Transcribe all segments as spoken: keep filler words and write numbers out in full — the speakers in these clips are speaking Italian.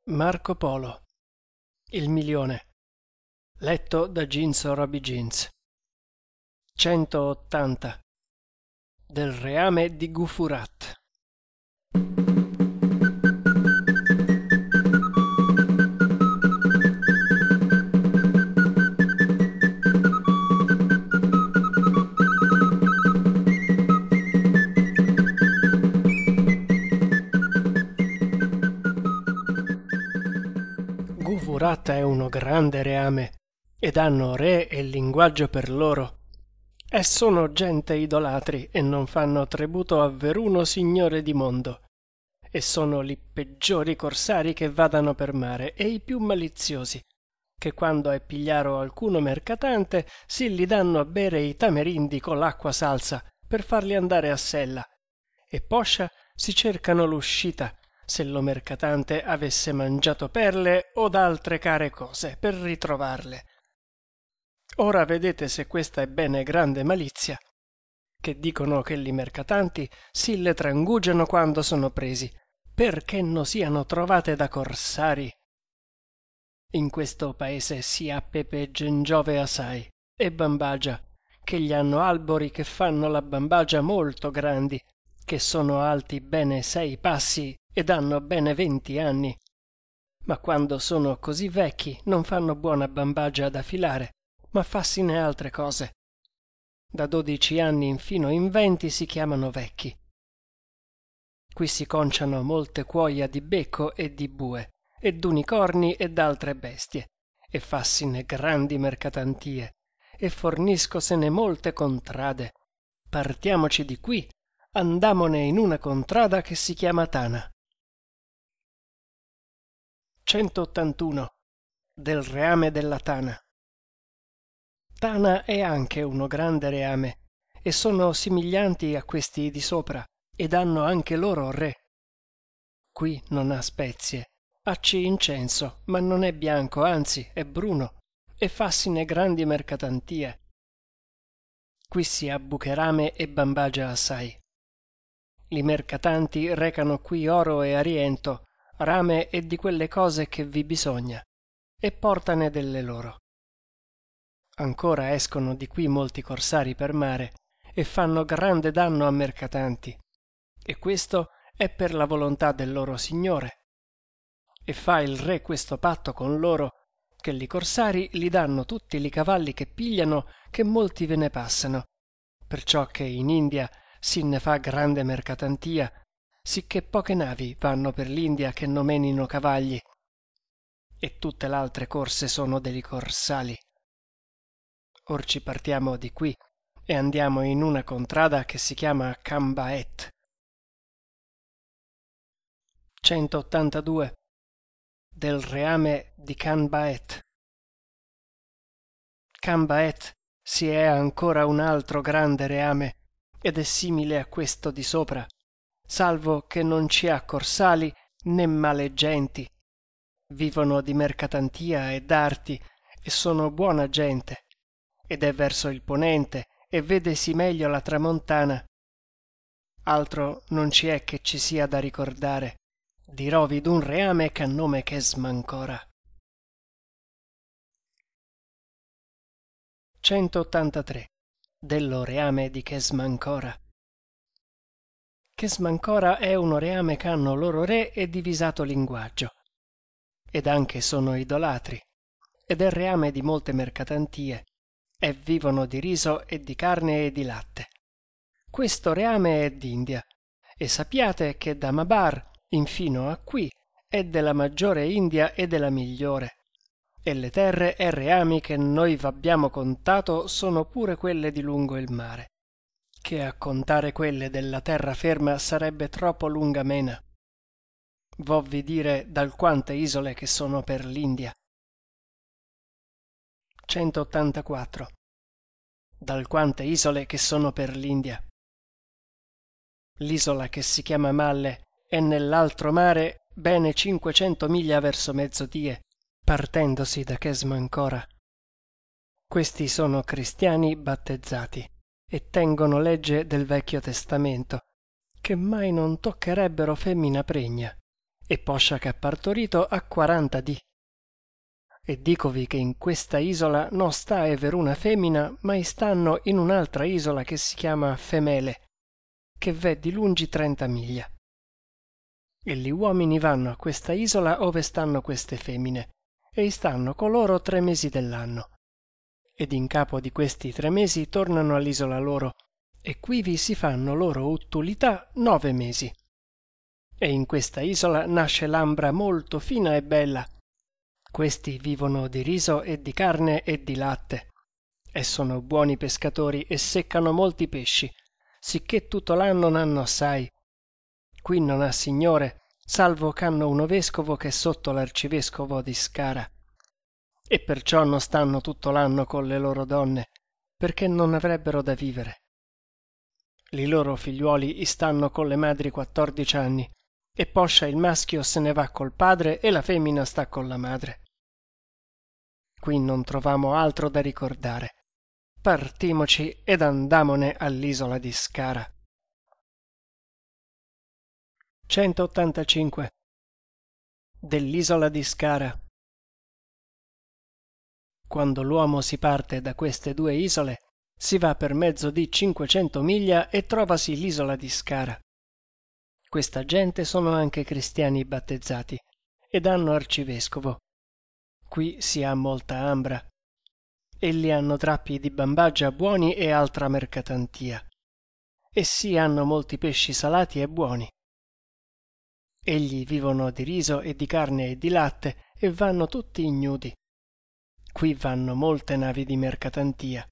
Marco Polo, Il milione, letto da Ginzo Roby Jeans. centottanta del reame di Gufurat. Gufurat è uno grande reame, ed hanno re e linguaggio per loro, e sono gente idolatri e non fanno tributo a veruno signore di mondo, e sono li peggiori corsari che vadano per mare e i più maliziosi, che quando è pigliaro alcuno mercatante si li danno a bere i tamerindi con l'acqua salsa per farli andare a sella, e poscia si cercano l'uscita se lo mercatante avesse mangiato perle od altre care cose per ritrovarle. Ora vedete se questa è bene grande malizia, che dicono che li mercatanti si le trangugiano quando sono presi, perché non siano trovate da corsari. In questo paese si ha pepe e gengiove assai, e bambagia, che gli hanno albori che fanno la bambagia molto grandi, che sono alti bene sei passi ed hanno bene venti anni, ma quando sono così vecchi non fanno buona bambagia da filare, ma fassine altre cose. Da dodici anni infino in venti si chiamano vecchi. Qui si conciano molte cuoia di becco e di bue, e d'unicorni e d'altre bestie, e fassine grandi mercatantie, e forniscosene molte contrade. Partiamoci di qui, andamone in una contrada che si chiama Tana. centottantuno del reame della Tana. Tana è anche uno grande reame, e sono simiglianti a questi di sopra, ed hanno anche loro re. Qui non ha spezie, acci incenso, ma non è bianco, anzi è bruno, e fassine grandi mercatantie. Qui si ha bucherame e bambagia assai. Li mercatanti recano qui oro e ariento, rame e di quelle cose che vi bisogna, e portane delle loro. Ancora escono di qui molti corsari per mare e fanno grande danno a mercatanti, e questo è per la volontà del loro signore. E fa il re questo patto con loro, che li corsari li danno tutti li cavalli che pigliano, che molti ve ne passano, perciò che in India si ne fa grande mercatantia, sicché poche navi vanno per l'India che non menino cavalli, e tutte l'altre corse sono degli corsali. Or ci partiamo di qui e andiamo in una contrada che si chiama Cambaet. centottantadue del reame di Cambaet. Cambaet si è ancora un altro grande reame, ed è simile a questo di sopra, salvo che non ci ha corsali né male genti. Vivono di mercatantia e d'arti e sono buona gente, ed è verso il ponente e vedesi meglio la tramontana. Altro non ci è che ci sia da ricordare. Dirovi d'un reame che ha nome Chesmancora. centottantatré dello reame di Chesmancora. Chesmancora è uno reame che hanno loro re e divisato linguaggio, ed anche sono idolatri, ed è reame di molte mercatantie, e vivono di riso e di carne e di latte. Questo reame è d'India, e sappiate che da Mabar infino a qui è della maggiore India e della migliore, e le terre e reami che noi v'abbiamo contato sono pure quelle di lungo il mare, che a contare quelle della terra ferma sarebbe troppo lunga mena. Vovvi dire d'alquante isole che sono per l'India. centottantaquattro d'alquante isole che sono per l'India. L'isola che si chiama Malle è nell'altro mare bene cinquecento miglia verso mezzodie, partendosi da Chesmancora. Questi sono cristiani battezzati e tengono legge del Vecchio Testamento, che mai non toccherebbero femmina pregna, e poscia che ha partorito ha quaranta dì. E dicovi che in questa isola non sta è veruna femmina, ma istanno in un'altra isola che si chiama Femele, che v'è di lungi trenta miglia. E gli uomini vanno a questa isola ove stanno queste femmine, e istanno coloro tre mesi dell'anno. Ed in capo di questi tre mesi tornano all'isola loro, e quivi si fanno loro uttulità nove mesi. E in questa isola nasce l'ambra molto fina e bella. Questi vivono di riso e di carne e di latte, e sono buoni pescatori e seccano molti pesci, sicché tutto l'anno n'hanno assai. Qui non ha signore, salvo ch'hanno uno vescovo che è sotto l'arcivescovo di Skara. E perciò non stanno tutto l'anno con le loro donne, perché non avrebbero da vivere. I loro figliuoli stanno con le madri quattordici anni, e poscia il maschio se ne va col padre e la femmina sta con la madre. Qui non trovamo altro da ricordare. Partimoci ed andamone all'isola di Skara. centottantacinque. Dell'isola di Skara. Quando l'uomo si parte da queste due isole, si va per mezzo di cinquecento miglia e trovasi l'isola di Skara. Questa gente sono anche cristiani battezzati ed hanno arcivescovo. Qui si ha molta ambra. Elli hanno drappi di bambagia buoni e altra mercatantia. Essi hanno molti pesci salati e buoni. Egli vivono di riso e di carne e di latte e vanno tutti ignudi. Qui vanno molte navi di mercatantia.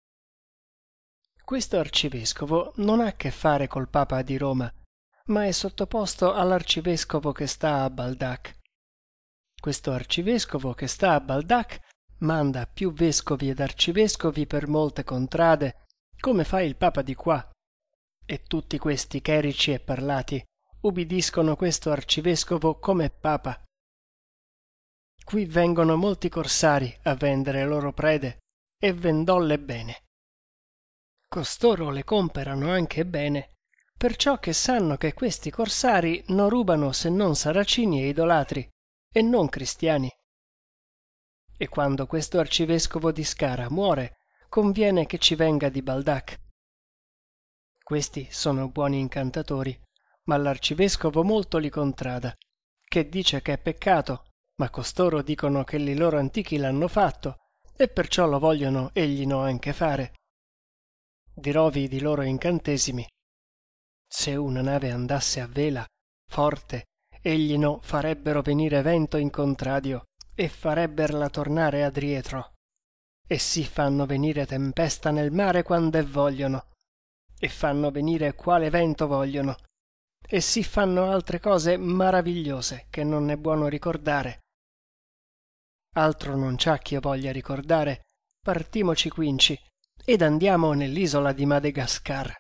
Questo arcivescovo non ha che fare col Papa di Roma, ma è sottoposto all'arcivescovo che sta a Baldac. Questo arcivescovo che sta a Baldac manda più vescovi ed arcivescovi per molte contrade, come fa il Papa di qua, e tutti questi chierici e parlati ubbidiscono questo arcivescovo come Papa. Qui vengono molti corsari a vendere loro prede e vendolle bene. Costoro le comperano anche bene, perciò che sanno che questi corsari non rubano se non saracini e idolatri, e non cristiani. E quando questo arcivescovo di Skara muore, conviene che ci venga di Baldac. Questi sono buoni incantatori, ma l'arcivescovo molto li contrada, che dice che è peccato, ma costoro dicono che i loro antichi l'hanno fatto, e perciò lo vogliono eglino anche fare. Dirovi di loro incantesimi. Se una nave andasse a vela, forte, eglino farebbero venire vento in contrario, e farebberla tornare adrietro. E si fanno venire tempesta nel mare quando vogliono, e fanno venire quale vento vogliono, e si fanno altre cose maravigliose che non è buono ricordare. Altro non c'ha ch'io voglia ricordare, partimoci quinci, ed andiamo nell'isola di Madagascar.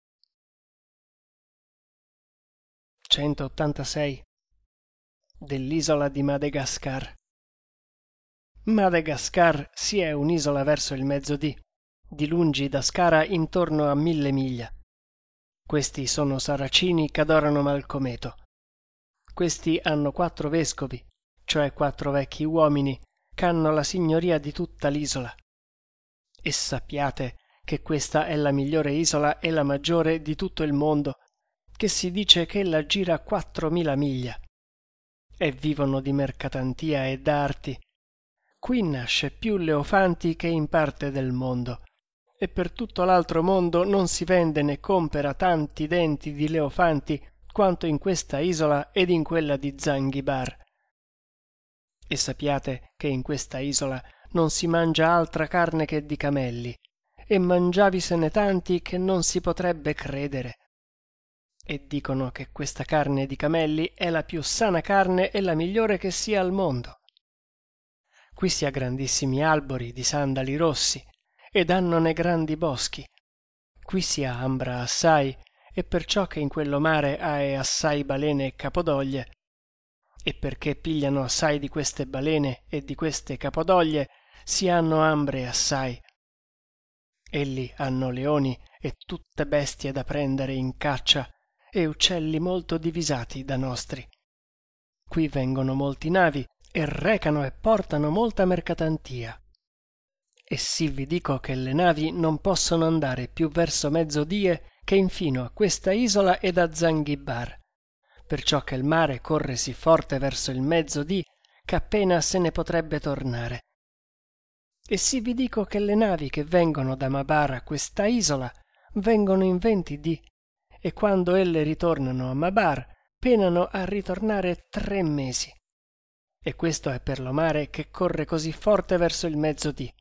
centottantasei. Dell'isola di Madagascar. Madagascar si è un'isola verso il mezzodì, di lungi da Skara intorno a mille miglia. Questi sono saracini che adorano Malcometo. Questi hanno quattro vescovi, cioè quattro vecchi uomini, che hanno la signoria di tutta l'isola. E sappiate che questa è la migliore isola e la maggiore di tutto il mondo, che si dice che ella gira quattromila miglia. E vivono di mercatantia e d'arti. Qui nasce più Leofanti che in parte del mondo, e per tutto l'altro mondo non si vende né compera tanti denti di Leofanti quanto in questa isola ed in quella di Zanghibar. E sappiate che in questa isola non si mangia altra carne che di camelli, e mangiavisene tanti che non si potrebbe credere. E dicono che questa carne di camelli è la più sana carne e la migliore che sia al mondo. Qui si ha grandissimi albori di sandali rossi, ed hannone grandi boschi. Qui si ha ambra assai, e perciò che in quello mare hae assai balene e capodoglie. E perché pigliano assai di queste balene e di queste capodoglie, si hanno ambre assai. Elli hanno leoni e tutte bestie da prendere in caccia, e uccelli molto divisati da nostri. Qui vengono molti navi e recano e portano molta mercatantia. E sì vi dico che le navi non possono andare più verso mezzodie che infino a questa isola ed a Zanghibar, perciò che il mare corre sì forte verso il mezzodì che appena se ne potrebbe tornare. E sì vi dico che le navi che vengono da Mabar a questa isola vengono in venti dì, e quando elle ritornano a Mabar penano a ritornare tre mesi. E questo è per lo mare che corre così forte verso il mezzodì.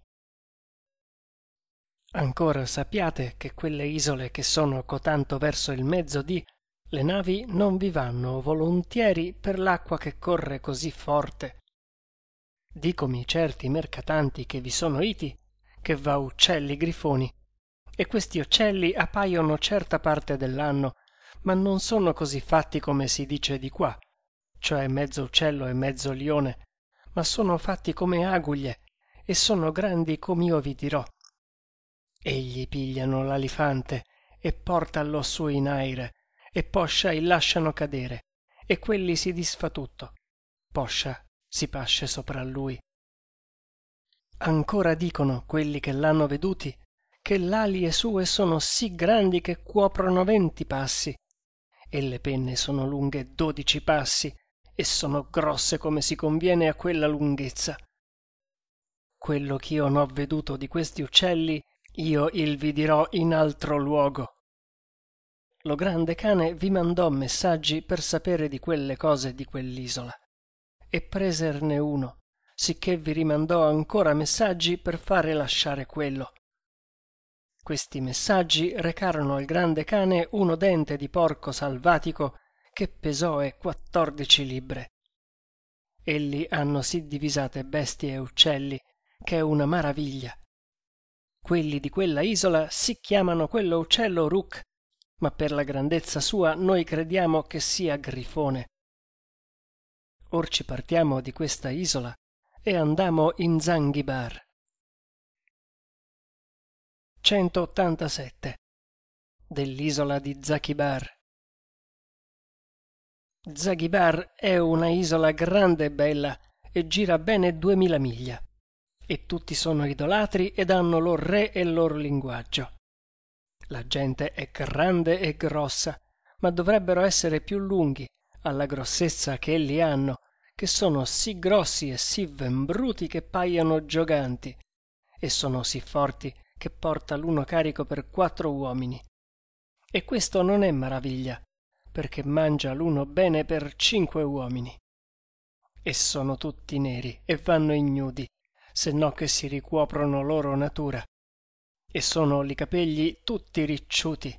Ancora sappiate che quelle isole che sono cotanto verso il mezzodì, le navi non vi vanno volontieri per l'acqua che corre così forte. Dicomi certi mercatanti che vi sono iti, che va uccelli grifoni, e questi uccelli appaiono certa parte dell'anno, ma non sono così fatti come si dice di qua, cioè mezzo uccello e mezzo lione, ma sono fatti come aguglie, e sono grandi com'io vi dirò. Egli pigliano l'alifante e portallo su in aire, e poscia il lasciano cadere, e quelli si disfa tutto, poscia si pasce sopra lui. Ancora dicono quelli che l'hanno veduti che l'alie sue sono sì grandi che cuoprono venti passi, e le penne sono lunghe dodici passi, e sono grosse come si conviene a quella lunghezza. Quello ch'io n'ho veduto di questi uccelli io il vi dirò in altro luogo. Lo grande cane vi mandò messaggi per sapere di quelle cose di quell'isola, e preserne uno, sicché vi rimandò ancora messaggi per fare lasciare quello. Questi messaggi recarono al grande cane uno dente di porco salvatico che pesò quattordici libbre. Elli hanno sì divisate bestie e uccelli che è una maraviglia. Quelli di quella isola si chiamano quello uccello Ruk, ma per la grandezza sua noi crediamo che sia grifone. Or ci partiamo di questa isola e andamo in Zanghibar. centottantasette dell'isola di Zakibar. Zaghibar è una isola grande e bella e gira bene duemila miglia, e tutti sono idolatri ed hanno lor re e lor linguaggio. La gente è grande e grossa, ma dovrebbero essere più lunghi alla grossezza che elli hanno, che sono sì grossi e sì vembruti che paiono gioganti, e sono sì forti che porta l'uno carico per quattro uomini. E questo non è maraviglia, perché mangia l'uno bene per cinque uomini. E sono tutti neri e vanno ignudi, se no che si ricuoprono loro natura, e sono li capegli tutti ricciuti.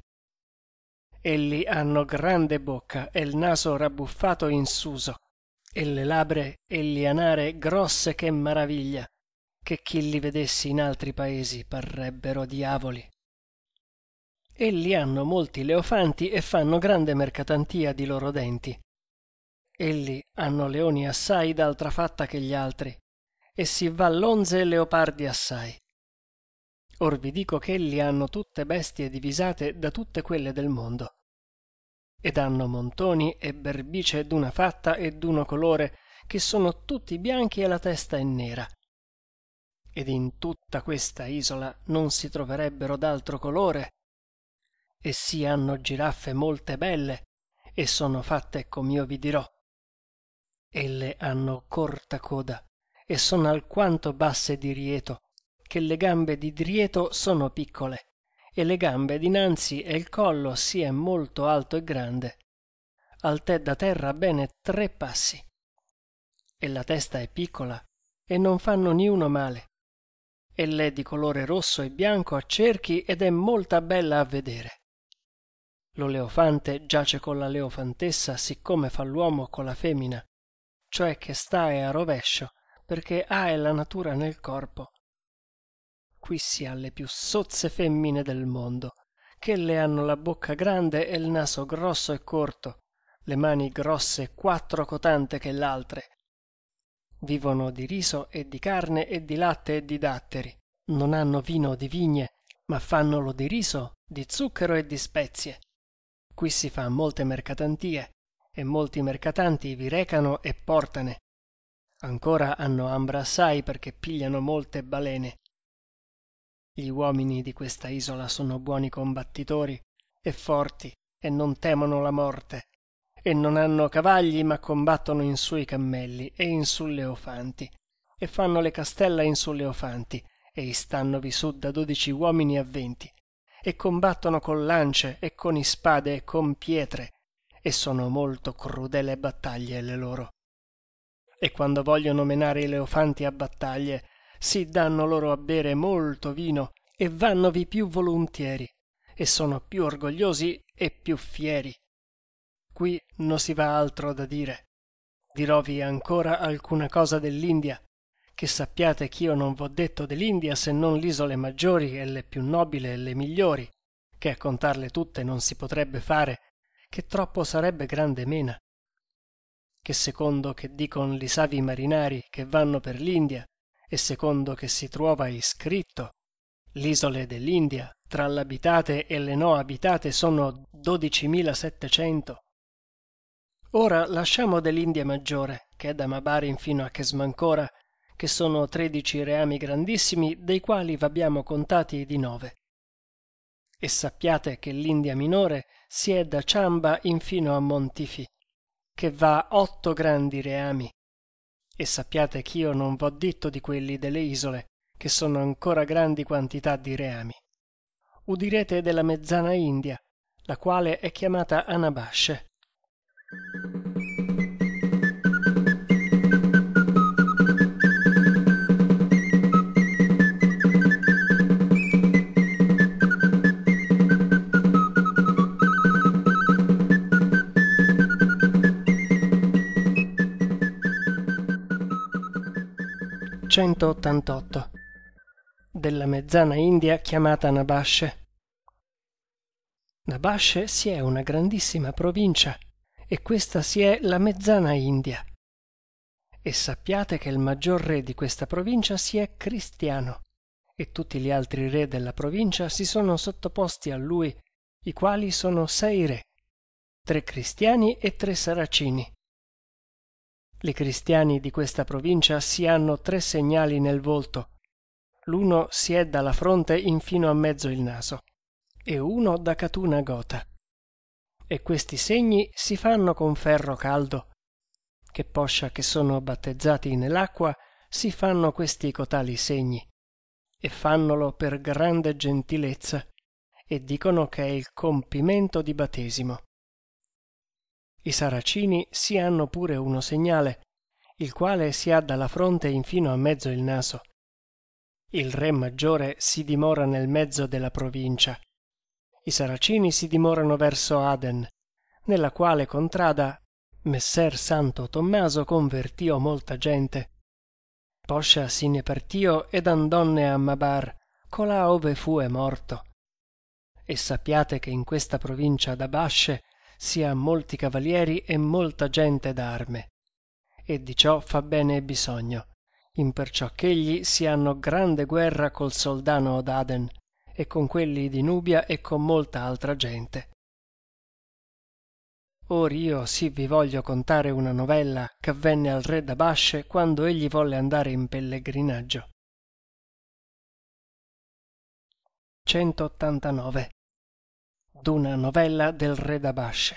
Elli hanno grande bocca e il naso rabbuffato in suso, e le labre e li anare grosse che maraviglia, che chi li vedessi in altri paesi parrebbero diavoli. Elli hanno molti leofanti e fanno grande mercatantia di loro denti. Elli hanno leoni assai d'altra fatta che gli altri, e si va l'onze leopardi assai. Or vi dico che elli hanno tutte bestie divisate da tutte quelle del mondo, ed hanno montoni e berbice d'una fatta e d'uno colore, che sono tutti bianchi e la testa è nera. Ed in tutta questa isola non si troverebbero d'altro colore. E sì hanno giraffe molte belle, e sono fatte com'io vi dirò. Elle hanno corta coda, e sono alquanto basse di rieto, che le gambe di drieto sono piccole, e le gambe dinanzi e il collo si è molto alto e grande, altè da terra bene tre passi. E la testa è piccola, e non fanno niuno male. Elle è di colore rosso e bianco a cerchi ed è molta bella a vedere. Lo leofante giace con la leofantessa siccome fa l'uomo con la femmina, cioè che sta è a rovescio, perché ha è la natura nel corpo. Qui si ha le più sozze femmine del mondo, che le hanno la bocca grande e il naso grosso e corto, le mani grosse e quattro cotante che l'altre. Vivono di riso e di carne e di latte e di datteri. Non hanno vino di vigne, ma fannolo di riso, di zucchero e di spezie. Qui si fa molte mercatantie, e molti mercatanti vi recano e portane. Ancora hanno ambra assai perché pigliano molte balene. Gli uomini di questa isola sono buoni combattitori e forti e non temono la morte, e non hanno cavalli ma combattono in sui cammelli e in su leofanti, e fanno le castella in su leofanti, e istannovi su da dodici uomini a venti, e combattono con lance e con ispade e con pietre, e sono molto crudele battaglie le loro. E quando vogliono menare i leofanti a battaglie, si danno loro a bere molto vino e vannovi più volontieri, e sono più orgogliosi e più fieri. Qui non si va altro da dire. Dirovi ancora alcuna cosa dell'India, che sappiate ch'io non v'ho detto dell'India se non l'isole maggiori e le più nobili e le migliori, che a contarle tutte non si potrebbe fare, che troppo sarebbe grande mena. Che secondo che dicon li savi marinari che vanno per l'India, e secondo che si truova iscritto, l'isole dell'India tra l'abitate e le no abitate sono dodicimilasettecento. Ora lasciamo dell'India maggiore, che è da Mabarin fino a Kesmancora, che sono tredici reami grandissimi, dei quali v'abbiamo contati di nove. E sappiate che l'India minore si è da Ciamba infino a Montifi, che va otto grandi reami. E sappiate ch'io non v'ho detto di quelli delle isole, che sono ancora grandi quantità di reami. Udirete della mezzana India, la quale è chiamata Anabasce. centottantotto. Della mezzana India chiamata Nabasce. Nabasce si è una grandissima provincia, e questa si è la mezzana India. E sappiate che il maggior re di questa provincia si è cristiano, e tutti gli altri re della provincia si sono sottoposti a lui, i quali sono sei re, tre cristiani e tre saracini. I cristiani di questa provincia si hanno tre segnali nel volto. L'uno si è dalla fronte infino a mezzo il naso, e uno da catuna gota. E questi segni si fanno con ferro caldo, che poscia che sono battezzati nell'acqua si fanno questi cotali segni, e fannolo per grande gentilezza, e dicono che è il compimento di battesimo. I saracini si hanno pure uno segnale, il quale si ha dalla fronte infino a mezzo il naso. Il re maggiore si dimora nel mezzo della provincia. I saracini si dimorano verso Aden, nella quale contrada Messer Santo Tommaso convertio molta gente. Poscia si ne partio ed andonne a Mabar, colà ove fue morto. E sappiate che in questa provincia d'Abasce si ha molti cavalieri e molta gente d'arme, e di ciò fa bene bisogno, imperciò ch'egli si hanno grande guerra col soldano d'Aden, e con quelli di Nubia e con molta altra gente. Or io sì vi voglio contare una novella ch'avvenne al re d'Abasce quando egli volle andare in pellegrinaggio. centottantanove. D'una novella del re d'Abasce.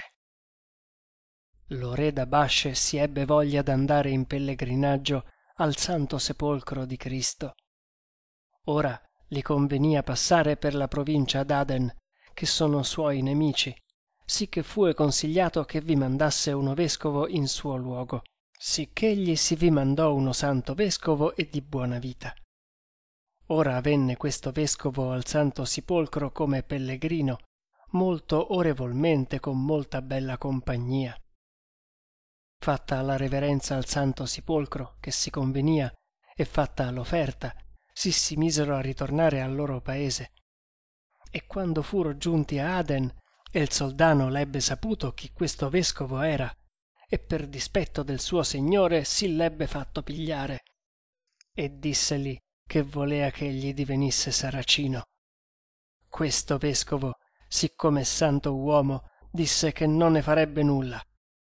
Lo re d'Abasce si ebbe voglia d'andare in pellegrinaggio al Santo Sepolcro di Cristo. Ora gli convenia passare per la provincia d'Aden, che sono suoi nemici, sì che fue consigliato che vi mandasse uno vescovo in suo luogo, sicch'egli si vi mandò uno santo vescovo e di buona vita. Ora venne questo vescovo al Santo Sepolcro come pellegrino, molto orevolmente con molta bella compagnia. Fatta la reverenza al Santo Sepolcro, che si convenia, e fatta l'offerta, si si misero a ritornare al loro paese. E quando furo giunti a Aden, e il soldano l'ebbe saputo chi questo vescovo era, e per dispetto del suo signore si l'ebbe fatto pigliare, e disseli che volea che egli divenisse saracino. Questo vescovo, siccome è santo uomo, disse che non ne farebbe nulla.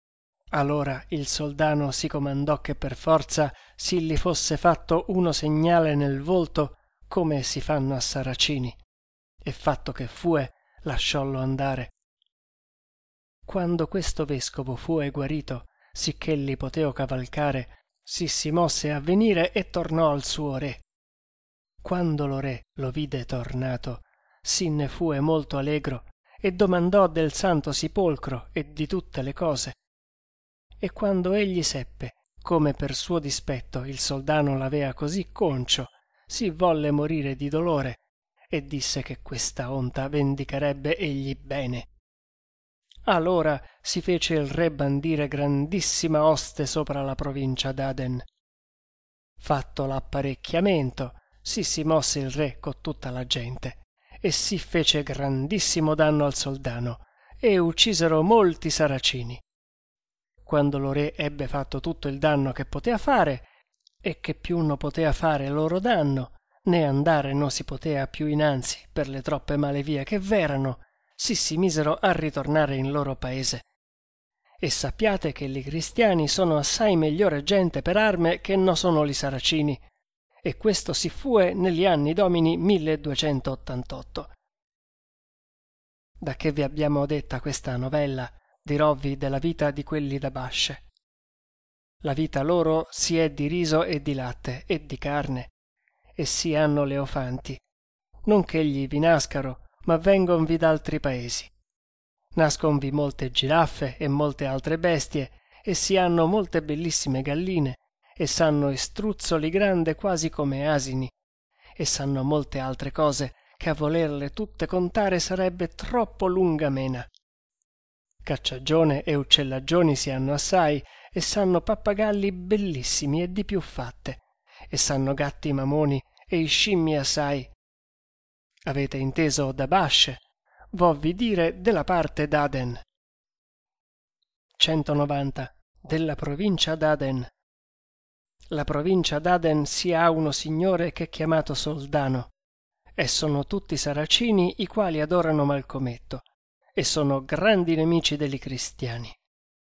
Allora il soldano si comandò che per forza si li fosse fatto uno segnale nel volto, come si fanno a Saracini, e fatto che fue, lasciollo andare. Quando questo vescovo fue guarito, sicch'elli poteo cavalcare, si si mosse a venire e tornò al suo re. Quando lo re lo vide tornato, si ne fue molto allegro e domandò del santo sepolcro e di tutte le cose. E quando egli seppe come per suo dispetto il soldano l'avea così concio, si volle morire di dolore e disse che questa onta vendicherebbe egli bene. Allora si fece il re bandire grandissima oste sopra la provincia d'Aden. Fatto l'apparecchiamento, si si mosse il re co tutta la gente e si fece grandissimo danno al soldano e uccisero molti saracini. Quando lo re ebbe fatto tutto il danno che potea fare, e che più non potea fare loro danno, né andare non si potea più innanzi per le troppe male vie che v'erano, si si misero a ritornare in loro paese. E sappiate che li cristiani sono assai migliore gente per arme che no sono li saracini, e questo si fue negli anni domini milleduecentottantotto. Da che vi abbiamo detta questa novella, dirovvi della vita di quelli da Basce. La vita loro si è di riso e di latte e di carne, e si hanno leofanti, non che egli vi nascaro, ma vengonvi d'altri paesi. Nasconvi molte giraffe e molte altre bestie, e si hanno molte bellissime galline, e s'hanno istruzzoli grande quasi come asini, e s'hanno molte altre cose che a volerle tutte contare sarebbe troppo lunga mena. Cacciagione e uccellagioni si hanno assai, e s'hanno pappagalli bellissimi e di più fatte, e s'hanno gatti mamoni e i scimmi assai. Avete inteso da Basce? Vovvi dire della parte d'Aden. centonovanta. Della provincia d'Aden. La provincia d'Aden si ha uno signore che è chiamato Soldano, e sono tutti saracini i quali adorano Malcometto, e sono grandi nemici degli cristiani.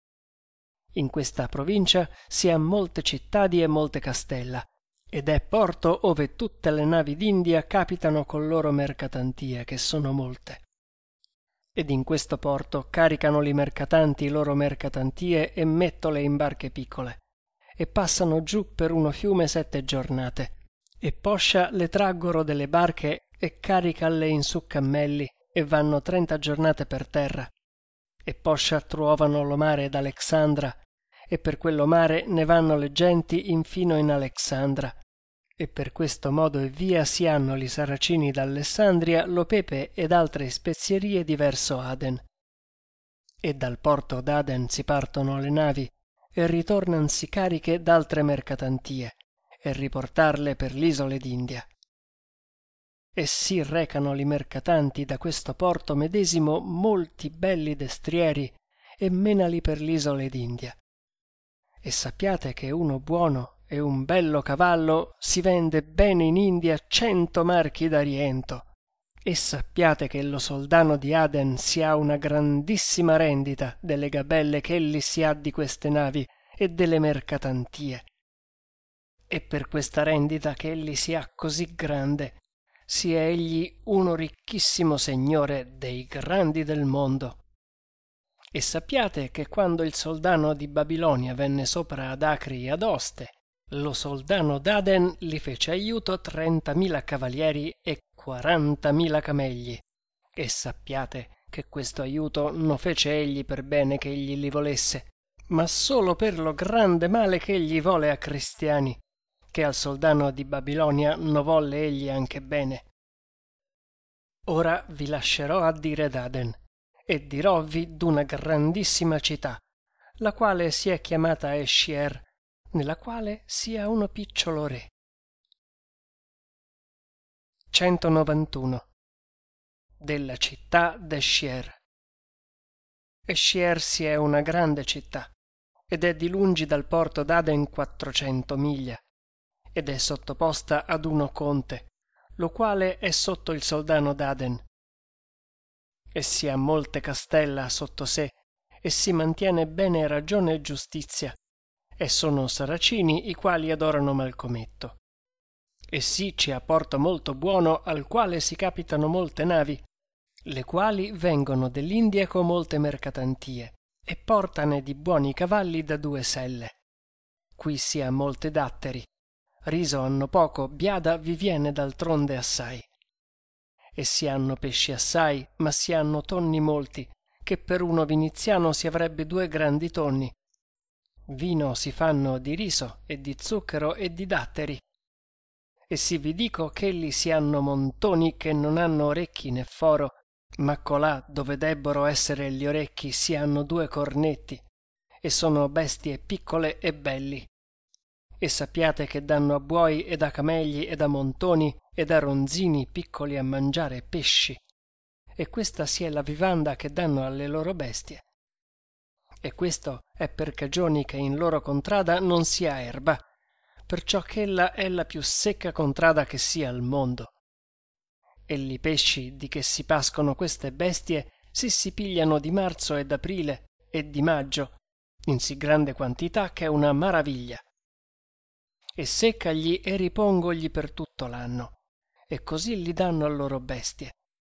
In questa provincia si ha molte cittadi e molte castella, ed è porto ove tutte le navi d'India capitano con loro mercatantie, che sono molte. Ed in questo porto caricano li mercatanti i loro mercatantie e mettole in barche piccole, e passano giù per uno fiume sette giornate, e poscia le traggoro delle barche e caricalle in su cammelli, e vanno trenta giornate per terra, e poscia truovano lo mare d'Alexandra, e per quello mare ne vanno le genti infino in Alexandra, e per questo modo e via si hanno li saracini d'Alessandria lo pepe ed altre spezierie di verso Aden. E dal porto d'Aden si partono le navi e ritornansi cariche d'altre mercatantie e riportarle per l'isole d'India. E si recano li mercatanti da questo porto medesimo molti belli destrieri e menali per l'isole d'India. E sappiate che uno buono e un bello cavallo si vende bene in India cento marchi d'ariento. E sappiate che lo soldano di Aden si ha una grandissima rendita delle gabelle che elli si ha di queste navi e delle mercatantie. E per questa rendita che elli si ha così grande, si è egli uno ricchissimo signore dei grandi del mondo. E sappiate che quando il soldano di Babilonia venne sopra ad Acri e ad Oste, lo soldano d'Aden li fece aiuto trentamila cavalieri e quarantamila camegli. E sappiate che questo aiuto non fece egli per bene che egli li volesse, ma solo per lo grande male che egli vole a cristiani, che al soldano di Babilonia no volle egli anche bene. Ora vi lascerò a dire d'Aden, e dirovvi d'una grandissima città, la quale si è chiamata Escier, nella quale sia uno picciolo re. centonovantuno. Della città d'Escier. Escier si è una grande città, ed è di lungi dal porto d'Aden quattrocento miglia, ed è sottoposta ad uno conte, lo quale è sotto il soldano d'Aden. E si ha molte castella sotto sé, e si mantiene bene ragione e giustizia, e sono saracini i quali adorano Malcometto. E sì ci ha porto molto buono, al quale si capitano molte navi, le quali vengono dell'India con molte mercatantie, e portane di buoni cavalli da due selle. Qui si ha molte datteri, riso hanno poco, biada vi viene d'altronde assai. E si hanno pesci assai, ma si hanno tonni molti, che per uno viniziano si avrebbe due grandi tonni. Vino si fanno di riso e di zucchero e di datteri. E sì vi dico ch'elli si hanno montoni che non hanno orecchi né foro, ma colà dove debbero essere gli orecchi si hanno due cornetti, e sono bestie piccole e belli. E sappiate che danno a buoi ed a camelli ed a montoni ed a ronzini piccoli a mangiare pesci, e questa sia la vivanda che danno alle loro bestie. E questo è per cagioni che in loro contrada non si ha erba, perciò ch'ella è la più secca contrada che sia al mondo. E li pesci di che si pascono queste bestie si si pigliano di marzo ed aprile e di maggio, in sì grande quantità che è una maraviglia. E seccagli e ripongogli per tutto l'anno, e così li danno a loro bestie.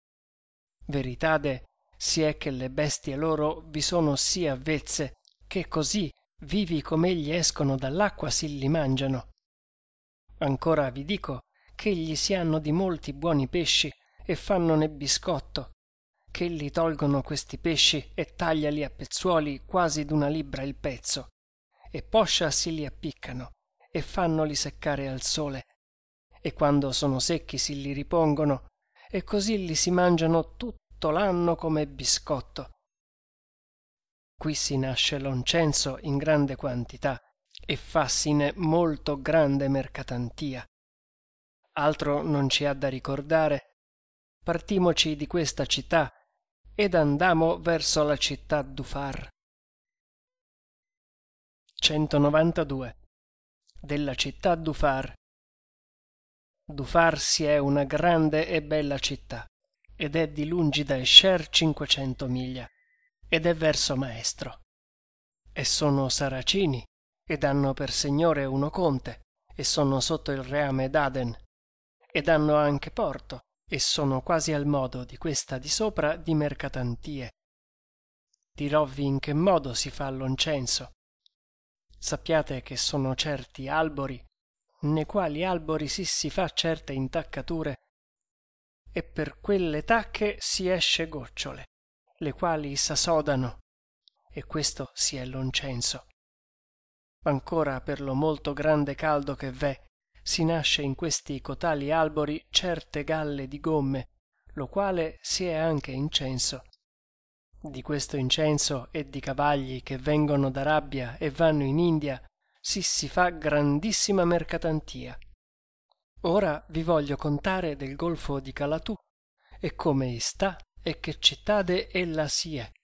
Veritade si è che le bestie loro vi sono sì avvezze, che così, vivi com'egli escono dall'acqua, si li mangiano. Ancora vi dico ch'egli si hanno di molti buoni pesci e fannone biscotto, ch'elli tolgono questi pesci e tagliali a pezzuoli quasi d'una libbra il pezzo, e poscia si li appiccano e fannoli seccare al sole, e quando sono secchi si li ripongono, e così li si mangiano tutto l'anno come biscotto. Qui si nasce l'oncenso in grande quantità, e fassine molto grande mercatantia. Altro non ci ha da ricordare. Partimoci di questa città ed andamo verso la città d'Ufar. centonovantadue. Della città d'Ufar. D'Ufar si è una grande e bella città, ed è di lungi da Escer cinquecento miglia, ed è verso Maestro. E sono saracini, ed hanno per signore uno conte, e sono sotto il reame d'Aden, ed hanno anche porto, e sono quasi al modo di questa di sopra di mercatantie. Dirovvi in che modo si fa l'oncenso. Sappiate che sono certi albori, ne quali albori si si fa certe intaccature, e per quelle tacche si esce gocciole, le quali s'assodano, e questo si è l'oncenso. Ancora per lo molto grande caldo che v'è, si nasce in questi cotali albori certe galle di gomme, lo quale si è anche incenso. Di questo incenso e di cavalli che vengono d'Arabia e vanno in India si si fa grandissima mercatantia. Ora vi voglio contare del golfo di Calatù e come sta e che cittade ella si è.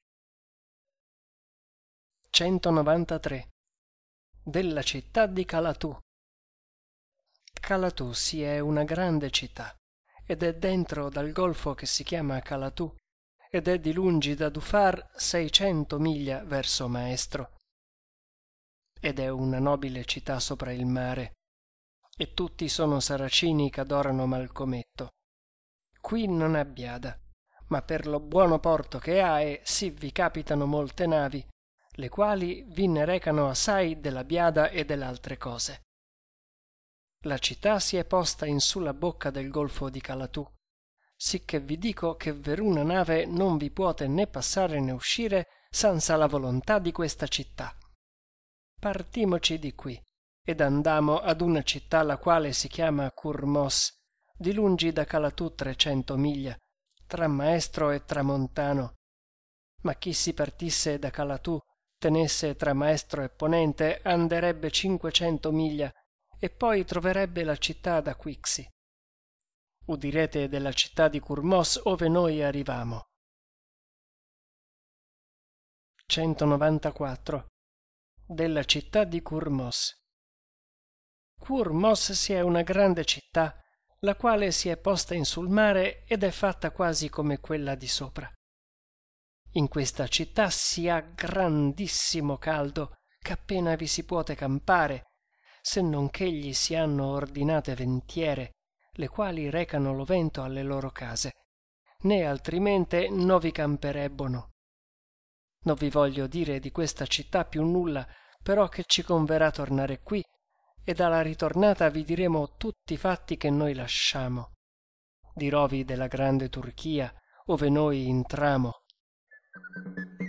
centonovantatré. Della città di Calatù. Calatù si è una grande città, ed è dentro dal golfo che si chiama Calatù, ed è di lungi da Dufar seicento miglia verso Maestro. Ed è una nobile città sopra il mare, e tutti sono saracini che adorano Malcometto. Qui non è biada, ma per lo buono porto che ha e sì vi capitano molte navi, le quali vi ne recano assai della biada e dell'altre cose. La città si è posta in su la bocca del golfo di Calatù, sicché vi dico che veruna nave non vi puote né passare né uscire senza la volontà di questa città. Partimoci di qui ed andamo ad una città la quale si chiama Curmos, di lungi da Calatù trecento miglia, tra Maestro e Tramontano. Ma chi si partisse da Calatù, tenesse tra Maestro e Ponente, anderebbe cinquecento miglia e poi troverebbe la città d'Aquixi. Udirete della città di Curmos ove noi arrivamo. centonovantaquattro. Della città di Curmos. Curmos si è una grande città, la quale si è posta in sul mare ed è fatta quasi come quella di sopra. in questa città si ha grandissimo caldo, che appena vi si puote campare, se non che gli si hanno ordinate ventiere, le quali recano lo vento alle loro case, né altrimenti no vi camperebbono. Non vi voglio dire di questa città più nulla, però che ci converrà tornare qui, ed alla ritornata vi diremo tutti i fatti che noi lasciamo. Dirovi della grande Turchia, ove noi intramo.